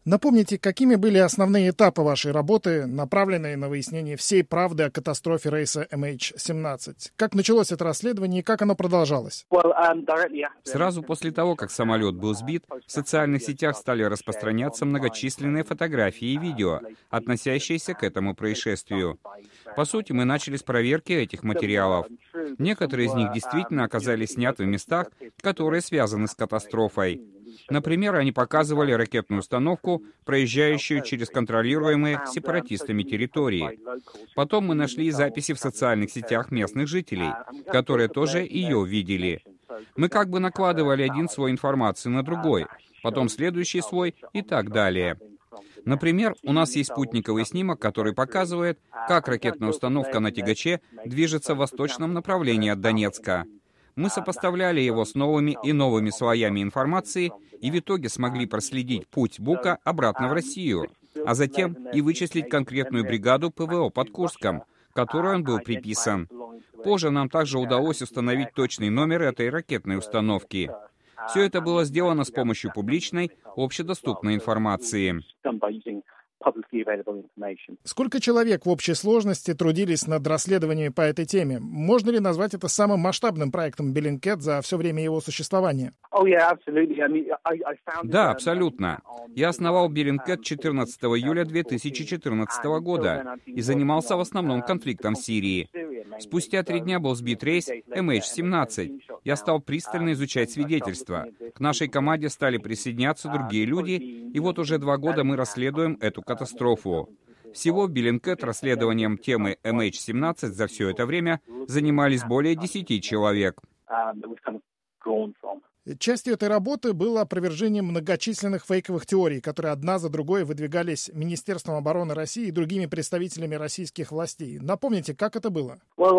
Напомните, какими были основные этапы вашей работы, направленные на выяснение всей правды о катастрофе рейса MH17? Как началось это расследование и как оно продолжалось? Сразу после того, как самолет был сбит, в социальных сетях стали распространяться многочисленные фотографии и видео, относящиеся к этому происшествию. По сути, мы начали с проверки этих материалов. Некоторые из них действительно оказались сняты в местах, которые связаны с катастрофой. Например, они показывали ракетную установку, проезжающую через контролируемые сепаратистами территории. Потом мы нашли записи в социальных сетях местных жителей, которые тоже ее видели. Мы как бы накладывали один слой информации на другой, потом следующий слой и так далее. Например, у нас есть спутниковый снимок, который показывает, как ракетная установка на тягаче движется в восточном направлении от Донецка. Мы сопоставляли его с новыми и новыми слоями информации и в итоге смогли проследить путь Бука обратно в Россию, а затем и вычислить конкретную бригаду ПВО под Курском, которой он был приписан. Позже нам также удалось установить точный номер этой ракетной установки. Все это было сделано с помощью публичной, общедоступной информации. Сколько человек в общей сложности трудились над расследованиями по этой теме? Можно ли назвать это самым масштабным проектом Bellingcat за все время его существования? Да, абсолютно. Я основал Bellingcat 14 июля 2014 года и занимался в основном конфликтом в Сирии. Спустя 3 дня был сбит рейс MH17. Я стал пристально изучать свидетельства. К нашей команде стали присоединяться другие люди, и вот уже 2 года мы расследуем эту катастрофу. Всего в Bellingcat расследованием темы MH17 за все это время занимались более 10 человек. Частью этой работы было опровержение многочисленных фейковых теорий, которые одна за другой выдвигались Министерством обороны России и другими представителями российских властей. Напомните, как это было?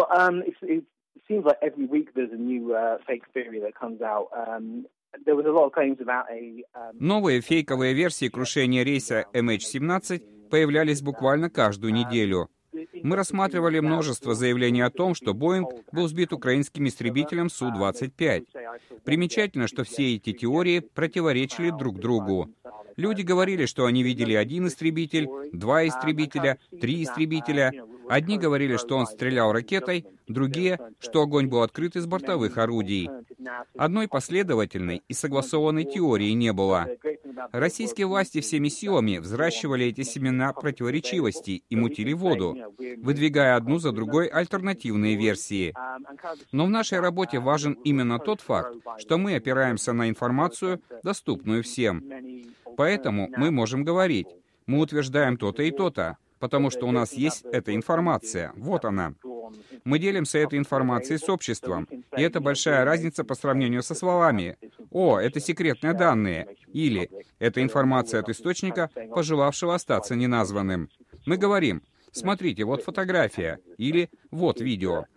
Новые фейковые версии крушения рейса MH17 появлялись буквально каждую неделю. Мы рассматривали множество заявлений о том, что Боинг был сбит украинским истребителем Су-25. Примечательно, что все эти теории противоречили друг другу. Люди говорили, что они видели 1 истребитель, 2 истребителя, 3 истребителя. Одни говорили, что он стрелял ракетой, другие, что огонь был открыт из бортовых орудий. Одной последовательной и согласованной теории не было. Российские власти всеми силами взращивали эти семена противоречивости и мутили воду, выдвигая одну за другой альтернативные версии. Но в нашей работе важен именно тот факт, что мы опираемся на информацию, доступную всем. Поэтому мы можем говорить, мы утверждаем то-то и то-то, потому что у нас есть эта информация, вот она. Мы делимся этой информацией с обществом, и это большая разница по сравнению со словами «О, это секретные данные» или «Это информация от источника, пожелавшего остаться неназванным». Мы говорим «Смотрите, вот фотография» или «Вот видео».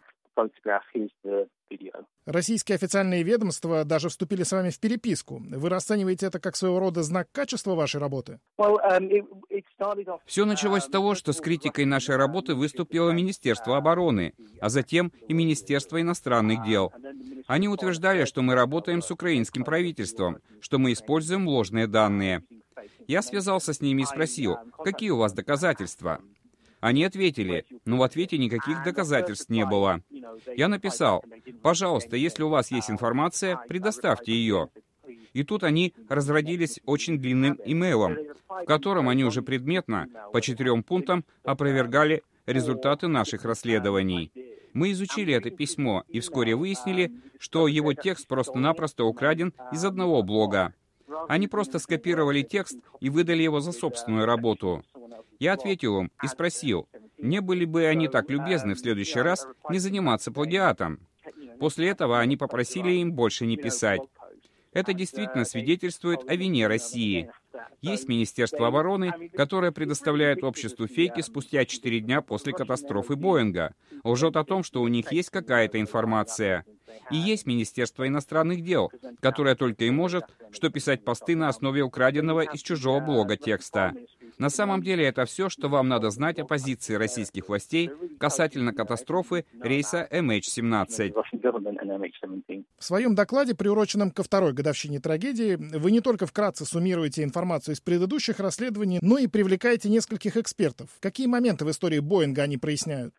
Российские официальные ведомства даже вступили с вами в переписку. Вы расцениваете это как своего рода знак качества вашей работы? Все началось с того, что с критикой нашей работы выступило Министерство обороны, а затем и Министерство иностранных дел. Они утверждали, что мы работаем с украинским правительством, что мы используем ложные данные. Я связался с ними и спросил, какие у вас доказательства? Они ответили, но в ответе никаких доказательств не было. Я написал, пожалуйста, если у вас есть информация, предоставьте ее. И тут они разродились очень длинным имейлом, в котором они уже предметно, по 4 пунктам, опровергали результаты наших расследований. Мы изучили это письмо и вскоре выяснили, что его текст просто-напросто украден из одного блога. Они просто скопировали текст и выдали его за собственную работу. Я ответил им и спросил, не были бы они так любезны в следующий раз не заниматься плагиатом. После этого они попросили им больше не писать. Это действительно свидетельствует о вине России. Есть Министерство обороны, которое предоставляет обществу фейки спустя 4 дня после катастрофы Боинга, лжет о том, что у них есть какая-то информация. И есть Министерство иностранных дел, которое только и может, что писать посты на основе украденного из чужого блога текста. На самом деле это все, что вам надо знать о позиции российских властей касательно катастрофы рейса MH17. В своем докладе, приуроченном ко второй годовщине трагедии, вы не только вкратце суммируете информацию из предыдущих расследований, но и привлекаете нескольких экспертов. Какие моменты в истории Боинга они проясняют?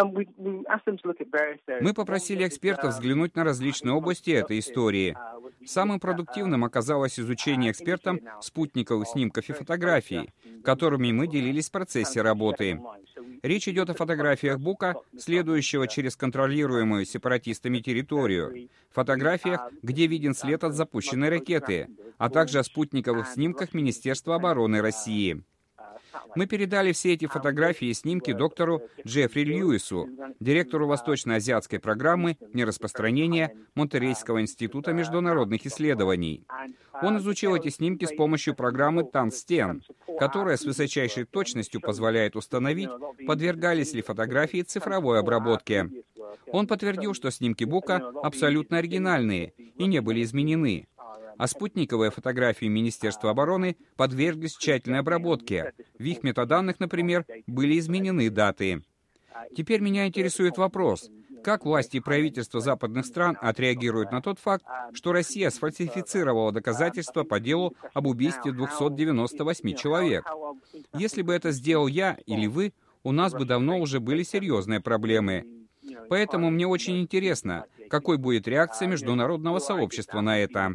Мы попросили экспертов взглянуть на различные области этой истории. Самым продуктивным оказалось изучение экспертам спутниковых снимков и фотографий, которыми мы делились в процессе работы. Речь идет о фотографиях Бука, следующего через контролируемую сепаратистами территорию, фотографиях, где виден след от запущенной ракеты, а также о спутниковых снимках Министерства обороны России. Мы передали все эти фотографии и снимки доктору Джеффри Льюису, директору Восточно-азиатской программы нераспространения Монтеррейского института международных исследований. Он изучил эти снимки с помощью программы Тунстен, которая с высочайшей точностью позволяет установить, подвергались ли фотографии цифровой обработке. Он подтвердил, что снимки Бука абсолютно оригинальные и не были изменены. А спутниковые фотографии Министерства обороны подверглись тщательной обработке. В их метаданных, например, были изменены даты. Теперь меня интересует вопрос, как власти и правительства западных стран отреагируют на тот факт, что Россия сфальсифицировала доказательства по делу об убийстве 298 человек. Если бы это сделал я или вы, у нас бы давно уже были серьезные проблемы. Поэтому мне очень интересно, какой будет реакция международного сообщества на это.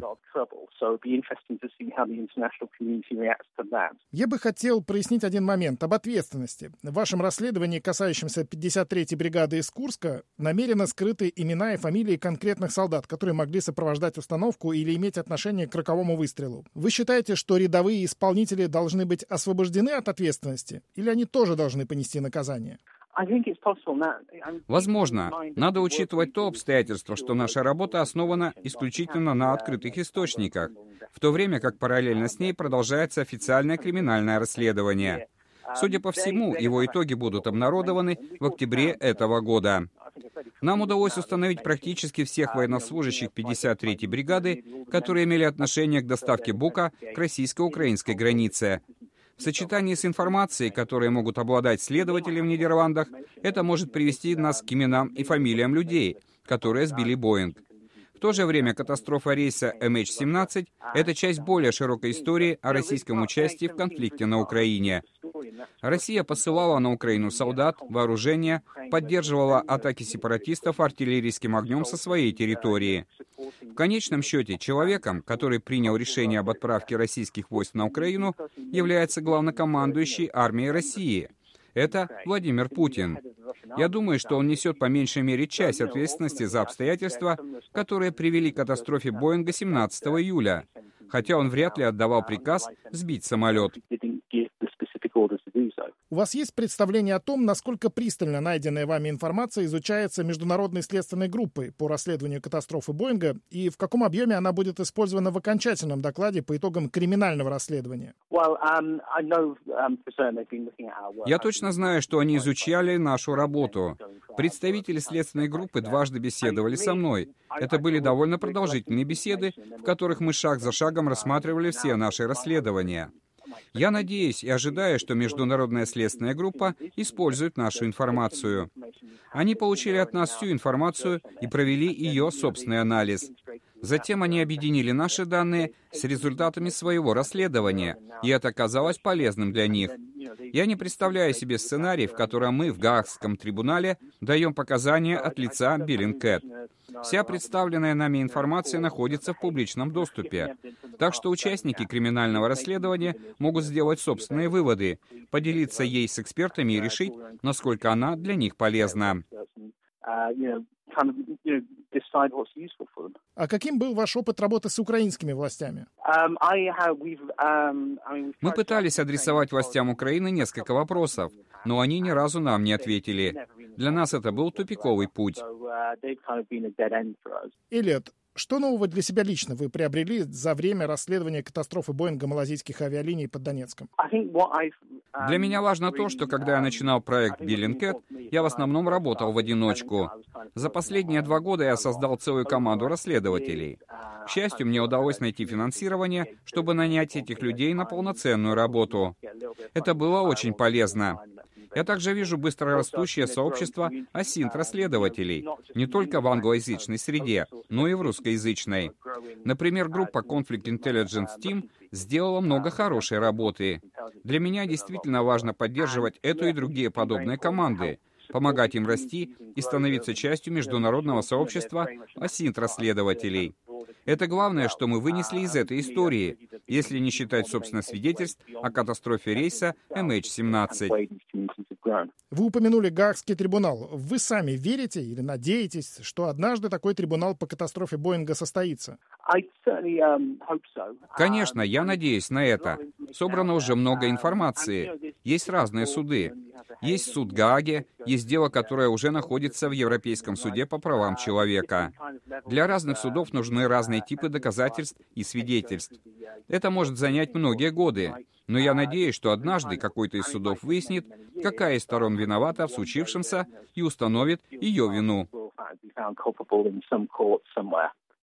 Я бы хотел прояснить один момент об ответственности. В вашем расследовании, касающемся 53-й бригады из Курска, намеренно скрыты имена и фамилии конкретных солдат, которые могли сопровождать установку или иметь отношение к роковому выстрелу. Вы считаете, что рядовые исполнители должны быть освобождены от ответственности, или они тоже должны понести наказание? Возможно. Надо учитывать то обстоятельство, что наша работа основана исключительно на открытых источниках, в то время как параллельно с ней продолжается официальное криминальное расследование. Судя по всему, его итоги будут обнародованы в октябре этого года. Нам удалось установить практически всех военнослужащих 53-й бригады, которые имели отношение к доставке Бука к российско-украинской границе. В сочетании с информацией, которой могут обладать следователи в Нидерландах, это может привести нас к именам и фамилиям людей, которые сбили Боинг. В то же время катастрофа рейса MH17 — это часть более широкой истории о российском участии в конфликте на Украине. Россия посылала на Украину солдат, вооружение, поддерживала атаки сепаратистов артиллерийским огнем со своей территории. В конечном счете, человеком, который принял решение об отправке российских войск на Украину, является главнокомандующий армией России. Это Владимир Путин. Я думаю, что он несет по меньшей мере часть ответственности за обстоятельства, которые привели к катастрофе Боинга 17 июля, хотя он вряд ли отдавал приказ сбить самолет. У вас есть представление о том, насколько пристально найденная вами информация изучается Международной следственной группой по расследованию катастрофы Боинга и в каком объеме она будет использована в окончательном докладе по итогам криминального расследования? Я точно знаю, что они изучали нашу работу. Представители следственной группы дважды беседовали со мной. Это были довольно продолжительные беседы, в которых мы шаг за шагом рассматривали все наши расследования. Я надеюсь и ожидаю, что Международная следственная группа использует нашу информацию. Они получили от нас всю информацию и провели ее собственный анализ. Затем они объединили наши данные с результатами своего расследования, и это оказалось полезным для них. Я не представляю себе сценарий, в котором мы в Гаагском трибунале даем показания от лица Bellingcat. Вся представленная нами информация находится в публичном доступе. Так что участники криминального расследования могут сделать собственные выводы, поделиться ей с экспертами и решить, насколько она для них полезна. А каким был ваш опыт работы с украинскими властями? Мы пытались адресовать властям Украины несколько вопросов, но они ни разу нам не ответили. Для нас это был тупиковый путь. Эллиот, что нового для себя лично вы приобрели за время расследования катастрофы Боинга малазийских авиалиний под Донецком? Для меня важно то, что когда я начинал проект Bellingcat, я в основном работал в одиночку. За последние 2 года я создал целую команду расследователей. К счастью, мне удалось найти финансирование, чтобы нанять этих людей на полноценную работу. Это было очень полезно. Я также вижу быстрорастущее сообщество АСИНТ-расследователей, не только в англоязычной среде, но и в русскоязычной. Например, группа Conflict Intelligence Team сделала много хорошей работы. Для меня действительно важно поддерживать эту и другие подобные команды, помогать им расти и становиться частью международного сообщества АСИНТ-расследователей. Это главное, что мы вынесли из этой истории, если не считать, собственно, свидетельств о катастрофе рейса MH17. Вы упомянули Гаагский трибунал. Вы сами верите или надеетесь, что однажды такой трибунал по катастрофе Боинга состоится? Конечно, я надеюсь на это. Собрано уже много информации. Есть разные суды. Есть суд Гааги, есть дело, которое уже находится в Европейском суде по правам человека. Для разных судов нужны разные типы доказательств и свидетельств. Это может занять многие годы. Но я надеюсь, что однажды какой-то из судов выяснит, какая из сторон виновата в случившемся и установит ее вину.